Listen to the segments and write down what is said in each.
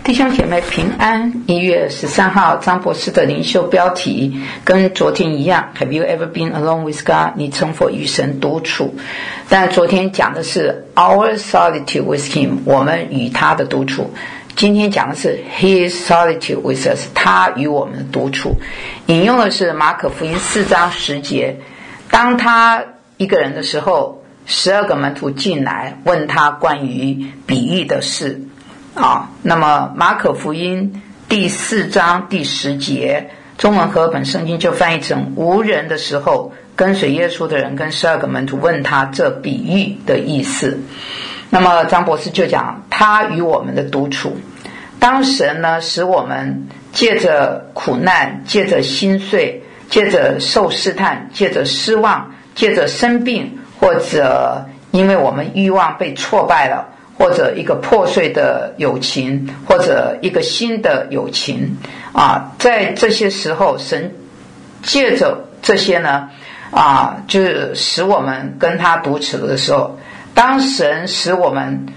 弟兄姐妹平安。1月13号张博士的灵修标题跟昨天一样， Have you ever been alone with God？ 你曾否与神独处？但昨天讲的是 Our solitude with Him， 我们与他的独处。今天讲的是 His solitude with us， 他与我们的独处。引用的是马可福音4章10节，当他一个人的时候，12个门徒进来问他关于比喻的事。那么马可福音第4章第10节，中文和合本圣经就翻译成无人的时候，跟随耶稣的人跟12个门徒问他这比喻的意思。那么张博士就讲他与我们的独处。当神呢使我们借着苦难，借着心碎，借着受试探，借着失望，借着生病，或者因为我们欲望被挫败了，或者一个破碎的友情，或者一个新的友情在这些时候，神借着这些呢就是使我们跟他独处的时候，当神使我们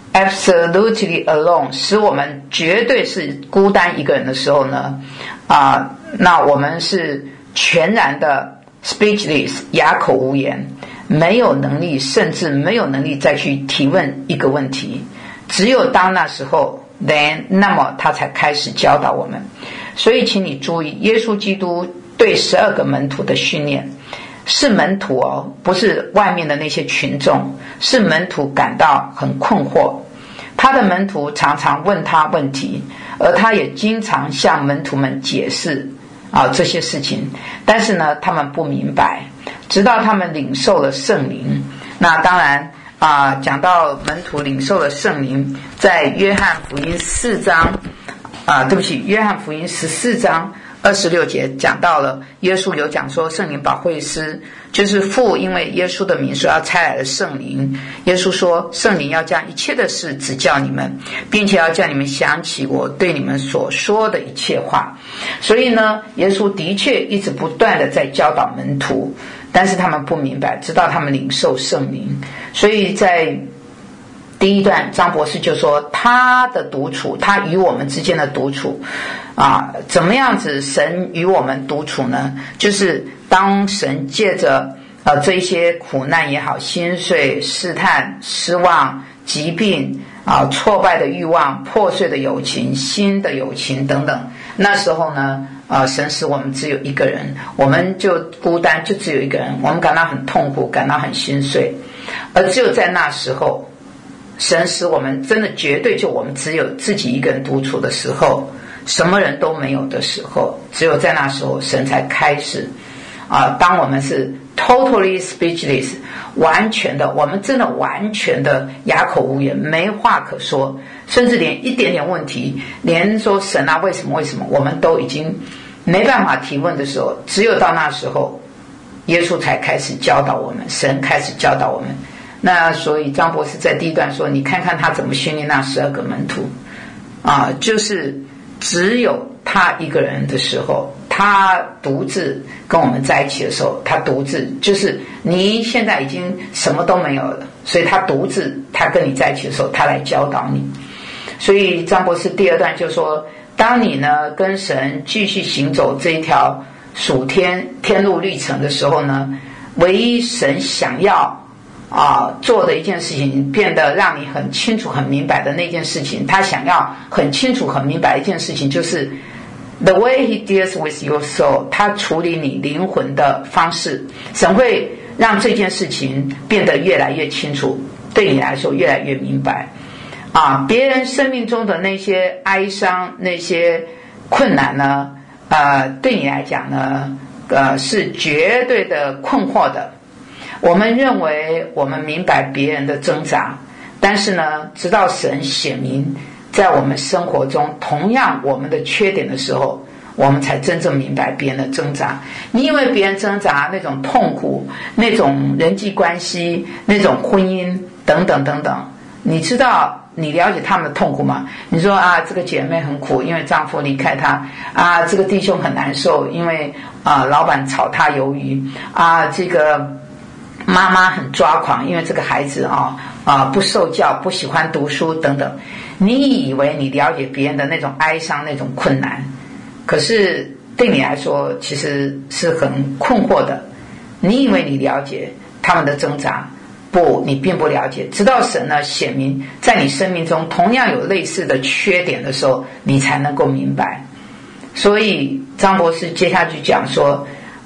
absolutely alone， 使我们绝对是孤单一个人的时候呢那我们是全然的 speechless， 哑口无言，没有能力，甚至没有能力再去提问一个问题。只有当那时候 then 那么他才开始教导我们。所以请你注意，耶稣基督对12个门徒的训练是门徒不是外面的那些群众，是门徒感到很困惑。他的门徒常常问他问题，而他也经常向门徒们解释这些事情，但是呢他们不明白，直到他们领受了圣灵。那当然讲到门徒领受了圣灵，在约翰福音4章约翰福音14章26节讲到了，耶稣有讲说圣灵保惠师就是父因为耶稣的名说要差来的圣灵。耶稣说圣灵要将一切的事指教你们，并且要叫你们想起我对你们所说的一切话。所以呢耶稣的确一直不断的在教导门徒，但是他们不明白，直到他们领受圣灵。所以在第一段张博士就说他的独处，他与我们之间的独处怎么样子神与我们独处呢？就是当神借着这一些苦难也好，心碎、试探、失望、疾病挫败的欲望、破碎的友情、新的友情等等，那时候呢神使我们只有一个人，我们就孤单，就只有一个人，我们感到很痛苦，感到很心碎。而只有在那时候，神使我们真的绝对就我们只有自己一个人独处的时候，什么人都没有的时候，只有在那时候神才开始当我们是 totally speechless， 完全的，我们真的完全的哑口无言，没话可说，甚至连一点点问题，连说神为什么我们都已经没办法提问的时候，只有到那时候耶稣才开始教导我们，神开始教导我们。那所以张博士在第一段说，你看看他怎么训练那12个门徒就是只有他一个人的时候，他独自跟我们在一起的时候，他独自就是你现在已经什么都没有了，所以他独自他跟你在一起的时候，他来教导你。所以张博士第二段就说，当你呢跟神继续行走这一条属天路历程的时候呢，唯一神想要做的一件事情，变得让你很清楚很明白的那件事情，他想要很清楚很明白一件事情，就是 the way he deals with your soul， 他处理你灵魂的方式，神会让这件事情变得越来越清楚，对你来说越来越明白别人生命中的那些哀伤，那些困难呢对你来讲呢是绝对的困惑的。我们认为我们明白别人的挣扎，但是呢直到神显明在我们生活中同样我们的缺点的时候，我们才真正明白别人的挣扎。你因为别人挣扎那种痛苦，那种人际关系，那种婚姻等等等等，你知道你了解他们的痛苦吗？你说这个姐妹很苦，因为丈夫离开她这个弟兄很难受，因为老板炒他鱿鱼这个妈妈很抓狂，因为这个孩子不受教，不喜欢读书等等。你以为你了解别人的那种哀伤，那种困难，可是对你来说其实是很困惑的。你以为你了解他们的挣扎，不，你并不了解。直到神呢显明在你生命中同样有类似的缺点的时候，你才能够明白。所以张博士接下去讲说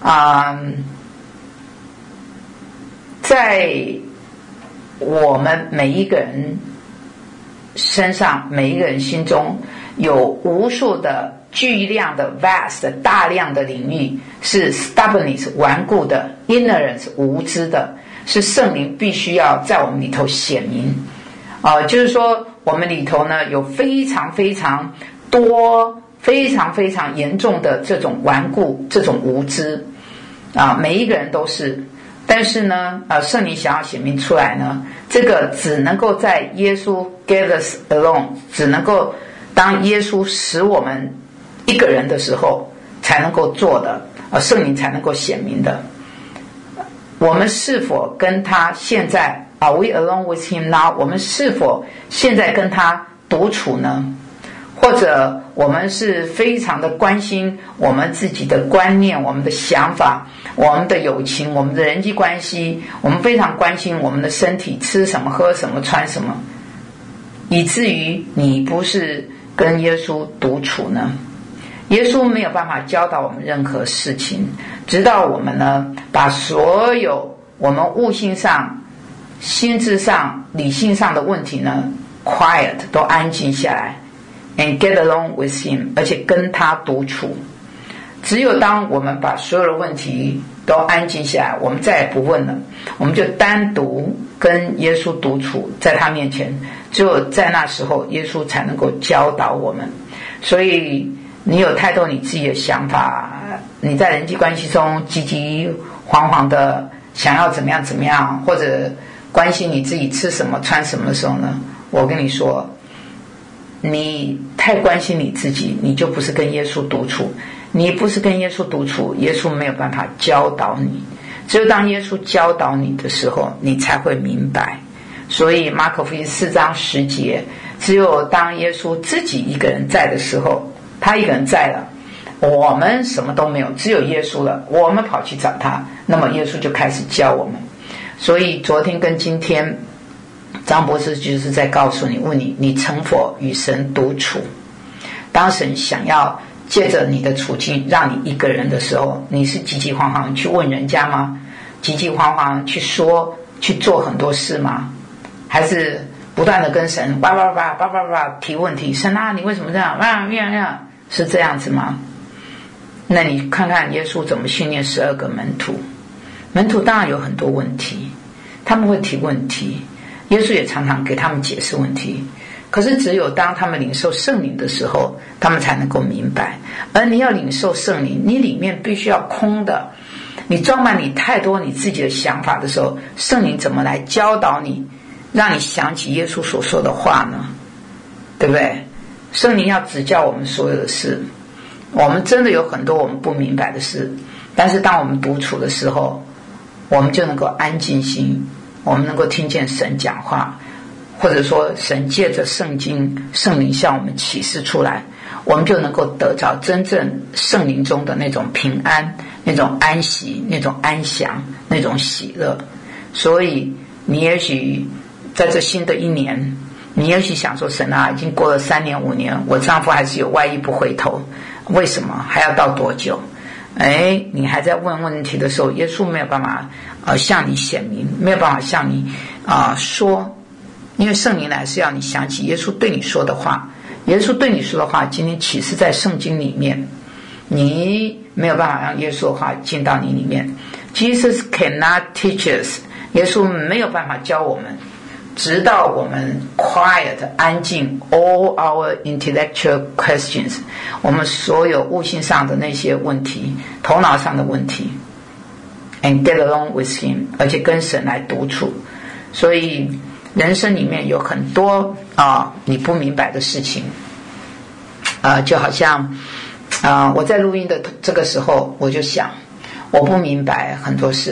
在我们每一个人身上，每一个人心中有无数的巨量的 vast 大量的领域，是 stubbornness 顽固的， ignorance 无知的，是圣灵必须要在我们里头显明就是说我们里头呢有非常非常多非常非常严重的这种顽固，这种无知每一个人都是。但是呢圣灵想要显明出来呢，这个只能够在耶稣 give us alone， 只能够当耶稣使我们一个人的时候才能够做的圣灵才能够显明的。我们是否跟他现在Are we alone with him now？ 我们是否现在跟他独处呢？或者我们是非常的关心我们自己的观念，我们的想法，我们的友情，我们的人际关系，我们非常关心我们的身体，吃什么喝什么穿什么，以至于你不是跟耶稣独处呢？耶稣没有办法教导我们任何事情，直到我们呢把所有我们悟性上、心智上、理性上的问题呢 quiet 都安静下来and get along with him， 而且跟他独处。只有当我们把所有的问题都安静下来，我们再也不问了，我们就单独跟耶稣独处，在他面前，只有在那时候耶稣才能够教导我们。所以你有太多你自己的想法，你在人际关系中急急惶惶的想要怎么样怎么样，或者关心你自己吃什么穿什么的时候呢，我跟你说，你太关心你自己，你就不是跟耶稣独处。你不是跟耶稣独处，耶稣没有办法教导你。只有当耶稣教导你的时候，你才会明白。所以马可福音4章10节，只有当耶稣自己一个人在的时候，他一个人在了，我们什么都没有，只有耶稣了，我们跑去找他，那么耶稣就开始教我们。所以昨天跟今天张博士就是在告诉你，问你，你曾否与神独处？当神想要借着你的处境让你一个人的时候，你是急急慌慌去问人家吗？急急慌慌去说去做很多事吗？还是不断的跟神叭叭叭叭叭叭提问题？神啊，你为什么这样是这样子吗？那你看看耶稣怎么训练12个门徒。门徒当然有很多问题，他们会提问题，耶稣也常常给他们解释问题。可是只有当他们领受圣灵的时候，他们才能够明白。而你要领受圣灵，你里面必须要空的，你装满你太多你自己的想法的时候，圣灵怎么来教导你，让你想起耶稣所说的话呢？对不对？圣灵要指教我们所有的事，我们真的有很多我们不明白的事，但是当我们独处的时候，我们就能够安静心，我们能够听见神讲话，或者说神借着圣经圣灵向我们启示出来，我们就能够得着真正圣灵中的那种平安，那种安息，那种安详，那种喜乐。所以你也许在这新的一年，你也许想说，神啊，已经过了3年5年，我丈夫还是有外遇不回头，为什么还要到多久？你还在问问题的时候，耶稣没有办法向你显明，没有办法向你说，因为圣灵来是要你想起耶稣对你说的话。耶稣对你说的话今天启示在圣经里面，你没有办法让耶稣的话进到你里面。 Jesus cannot teach us， 耶稣没有办法教我们，直到我们 quiet 安静 all our intellectual questions， 我们所有悟性上的那些问题，头脑上的问题 and get along with him， 而且跟神来独处。所以人生里面有很多你不明白的事情就好像我在录音的这个时候，我就想我不明白很多事，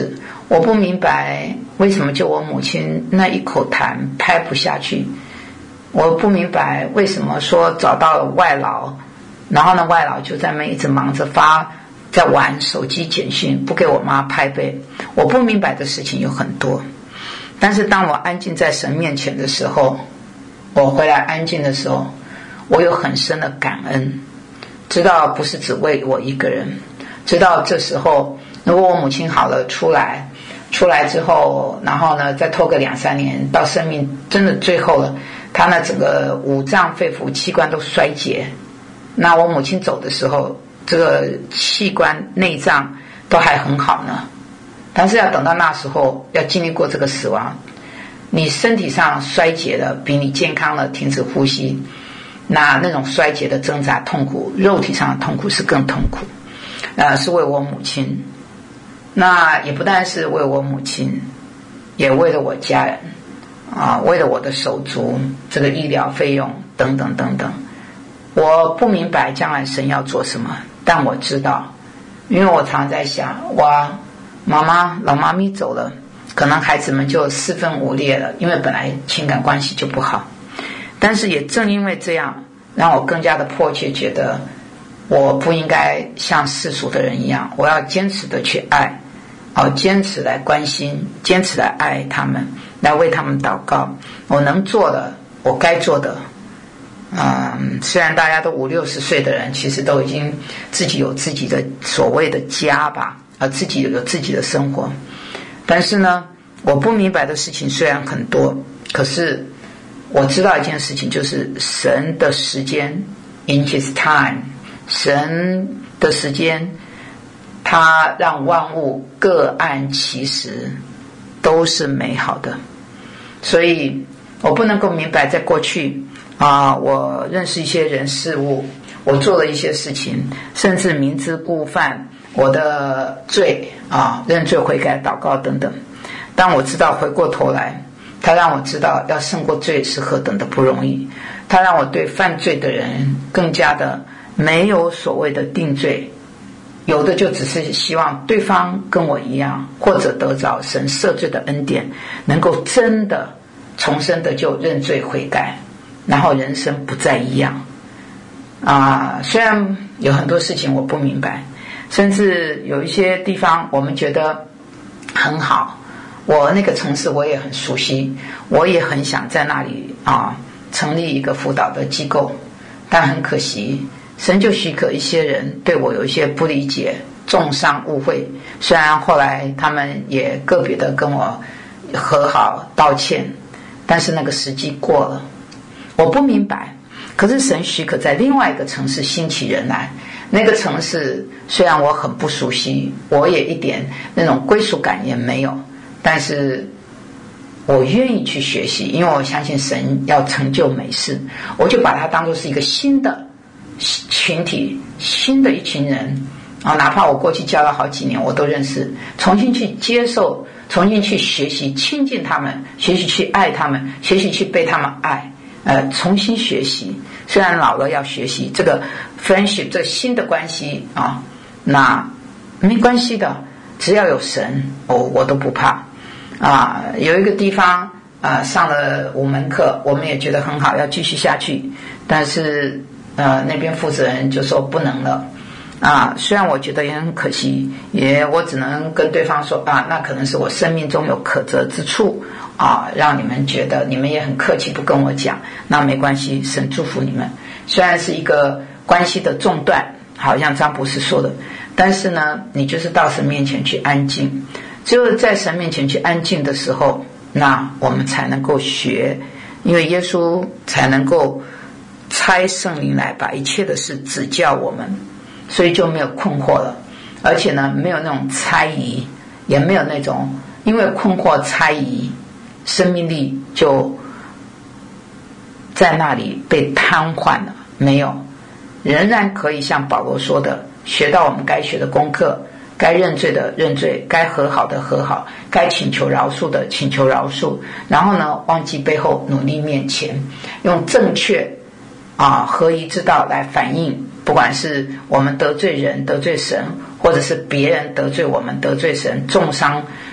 我不明白为什么就我母亲那一口痰拍不下去，我不明白为什么说找到了外劳，然后呢外劳就在那一直忙着在玩手机简讯，不给我妈拍背。我不明白的事情有很多，但是当我安静在神面前的时候，我回来安静的时候，我有很深的感恩，知道不是只为我一个人，知道这时候如果我母亲好了出来之后，然后呢再拖个2-3年，到生命真的最后了，她呢整个五脏肺腑器官都衰竭，那我母亲走的时候，这个器官内脏都还很好呢，但是要等到那时候要经历过这个死亡，你身体上衰竭了比你健康了停止呼吸，那种衰竭的挣扎痛苦，肉体上的痛苦是更痛苦，是为我母亲，那也不但是为我母亲，也为了我家人为了我的手足，这个医疗费用等等等等。我不明白将来神要做什么，但我知道，因为我常在想，我老妈咪走了，可能孩子们就四分五裂了，因为本来情感关系就不好，但是也正因为这样，让我更加的迫切觉得我不应该像世俗的人一样，我要坚持的去爱，坚持来关心，坚持来爱他们，来为他们祷告。我能做的，我该做的，虽然大家都50-60岁的人，其实都已经自己有自己的所谓的家吧，自己有自己的生活，但是呢，我不明白的事情虽然很多，可是我知道一件事情，就是神的时间 in his time， 神的时间他让万物各按其时，都是美好的。所以我不能够明白在过去我认识一些人事物，我做了一些事情，甚至明知故犯我的罪认罪悔改祷告等等，但我知道回过头来，他让我知道要胜过罪是何等的不容易，他让我对犯罪的人更加的没有所谓的定罪，有的就只是希望对方跟我一样，或者得着神赦罪的恩典，能够真的重生的就认罪悔改，然后人生不再一样虽然有很多事情我不明白，甚至有一些地方我们觉得很好，我那个城市我也很熟悉，我也很想在那里成立一个辅导的机构，但很可惜神就许可一些人对我有一些不理解，重伤误会，虽然后来他们也个别的跟我和好道歉，但是那个时机过了，我不明白。可是神许可在另外一个城市兴起人来，那个城市虽然我很不熟悉，我也一点那种归属感也没有，但是我愿意去学习，因为我相信神要成就美事，我就把它当作是一个新的群体，新的一群人哪怕我过去教了好几年我都认识，重新去接受，重新去学习亲近他们，学习去爱他们，学习去被他们爱，重新学习，虽然老了要学习这个 friendship 这新的关系那没关系的，只要有神我都不怕有一个地方上了5门课，我们也觉得很好，要继续下去，但是那边负责人就说不能了虽然我觉得也很可惜，我只能跟对方说那可能是我生命中有可责之处让你们觉得，你们也很客气不跟我讲，那没关系，神祝福你们。虽然是一个关系的中断，好像张博士说的，但是呢，你就是到神面前去安静，只有在神面前去安静的时候，那我们才能够学，因为耶稣才能够差圣灵来把一切的事指教我们，所以就没有困惑了，而且呢，没有那种猜疑，也没有那种因为困惑猜疑，生命力就在那里被瘫痪了，没有，仍然可以像保罗说的，学到我们该学的功课，该认罪的认罪，该和好的和好，该请求饶恕的请求饶恕，然后呢，忘记背后，努力面前，用正确合一之道来反映，不管是我们得罪人得罪神，或者是别人得罪我们得罪神，重伤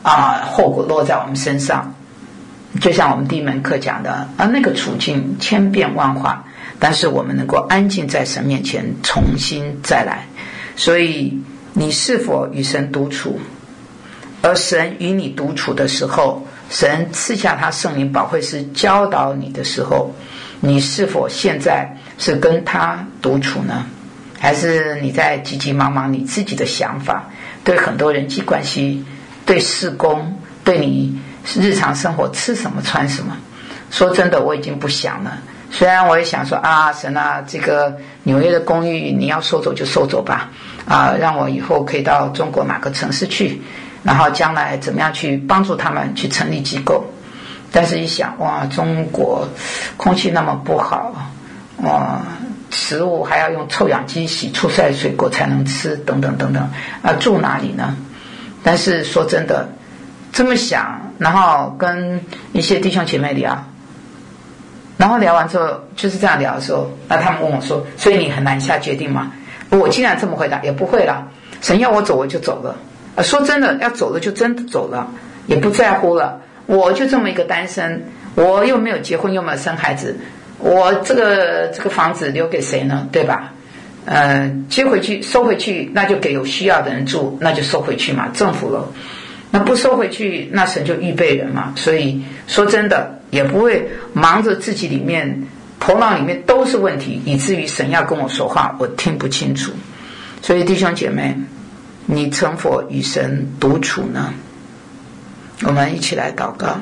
后果落在我们身上。就像我们第一门课讲的那个处境千变万化，但是我们能够安静在神面前重新再来。所以你是否与神独处？而神与你独处的时候，神赐下他圣灵保惠师教导你的时候，你是否现在是跟他独处呢？还是你在急急忙忙你自己的想法，对很多人际关系，对事工，对你日常生活吃什么穿什么？说真的，我已经不想了。虽然我也想说神这个纽约的公寓你要收走就收走吧，让我以后可以到中国哪个城市去，然后将来怎么样去帮助他们去成立机构。但是一想，中国空气那么不好，食物还要用臭氧机洗出来水果才能吃，等等等等，住哪里呢？但是说真的，这么想，然后跟一些弟兄姐妹聊，然后聊完之后就是这样聊的时候，那他们问我说，所以你很难下决定吗？我竟然这么回答，也不会啦，神要我走我就走了，说真的，要走了就真的走了，也不在乎了。我就这么一个单身，我又没有结婚，又没有生孩子，我这个房子留给谁呢？对吧？接回去收回去，那就给有需要的人住，那就收回去嘛，政府了。那不收回去，那神就预备人嘛。所以说真的，也不会忙着自己里面头脑里面都是问题，以至于神要跟我说话我听不清楚。所以弟兄姐妹，你曾否与神独处呢？我们一起来祷告。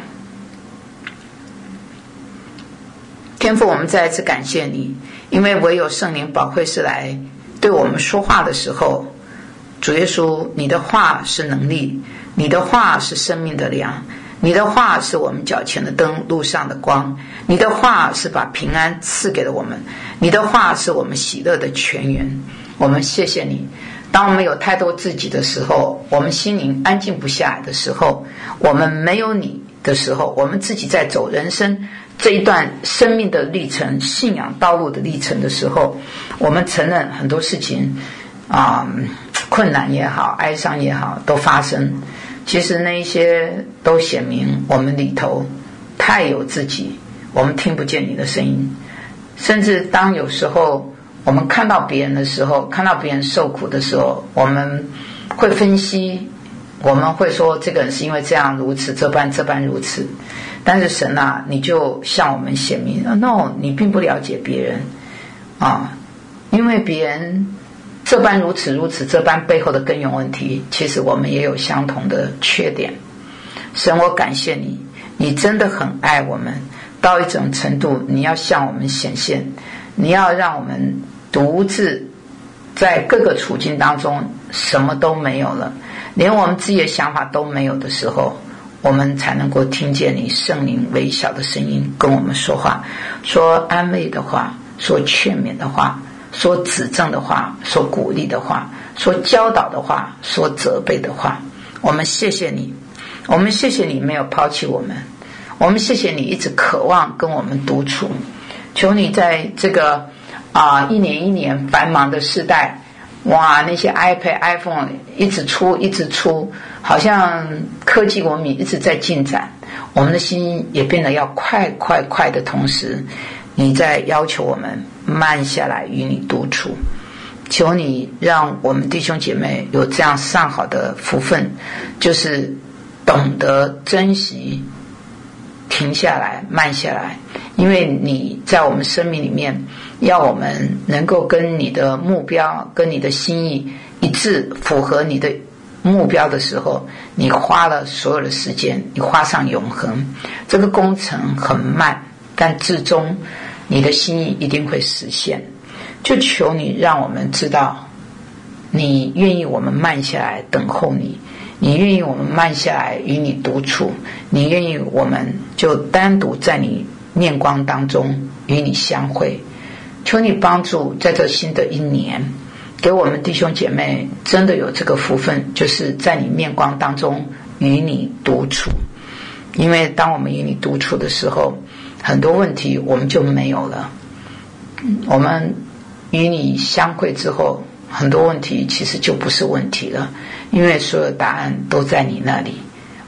天父，我们再一次感谢你，因为唯有圣灵保惠师来对我们说话的时候，主耶稣，你的话是能力，你的话是生命的粮，你的话是我们脚前的灯，路上的光，你的话是把平安赐给了我们，你的话是我们喜乐的泉源。我们谢谢你，当我们有太多自己的时候，我们心灵安静不下来的时候，我们没有你的时候，我们自己在走人生这一段生命的历程，信仰道路的历程的时候，我们承认很多事情困难也好，哀伤也好都发生，其实那一些都显明我们里头太有自己，我们听不见你的声音。甚至当有时候我们看到别人的时候，看到别人受苦的时候，我们会分析，我们会说这个人是因为这样如此，这般如此。但是神你就向我们显明，no， 你并不了解别人因为别人这般如此，这般背后的根源问题，其实我们也有相同的缺点。神，我感谢你，你真的很爱我们，到一种程度，你要向我们显现，你要让我们独自在各个处境当中什么都没有了，连我们自己的想法都没有的时候，我们才能够听见你圣灵微小的声音跟我们说话，说安慰的话，说劝勉的话，说指正的话，说鼓励的话，说教导的话，说责备的话。我们谢谢你，我们谢谢你没有抛弃我们，我们谢谢你一直渴望跟我们独处。求你在这个一年一年繁忙的世代，那些 iPad、iPhone 一直出，好像科技文明一直在进展，我们的心也变得要快的同时，你在要求我们慢下来与你独处。求你让我们弟兄姐妹有这样上好的福分，就是懂得珍惜，停下来，慢下来。因为你在我们生命里面，要我们能够跟你的目标，跟你的心意一致，符合你的目标的时候，你花了所有的时间，你花上永恒。这个工程很慢，但至终你的心意一定会实现。就求你让我们知道，你愿意我们慢下来等候你，你愿意我们慢下来与你独处，你愿意我们就单独在你面光当中与你相会。求你帮助在这新的一年，给我们弟兄姐妹真的有这个福分，就是在你面光当中与你独处。因为当我们与你独处的时候，很多问题我们就没有了。我们与你相会之后，很多问题其实就不是问题了，因为所有答案都在你那里。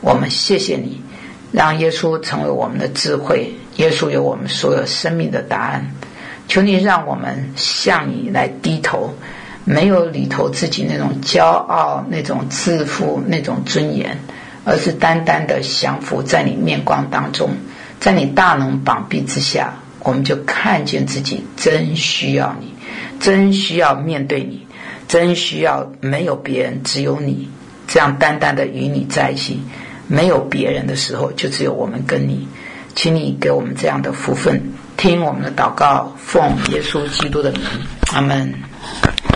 我们谢谢你，让耶稣成为我们的智慧，耶稣有我们所有生命的答案。求你让我们向你来低头，没有里头自己那种骄傲，那种自负，那种尊严，而是单单的降服在你面光当中，在你大能膀臂之下，我们就看见自己真需要你，真需要面对你，真需要没有别人只有你，这样单单的与你在一起，没有别人的时候就只有我们跟你。请你给我们这样的福分，听我们的祷告，奉耶稣基督的名，阿们。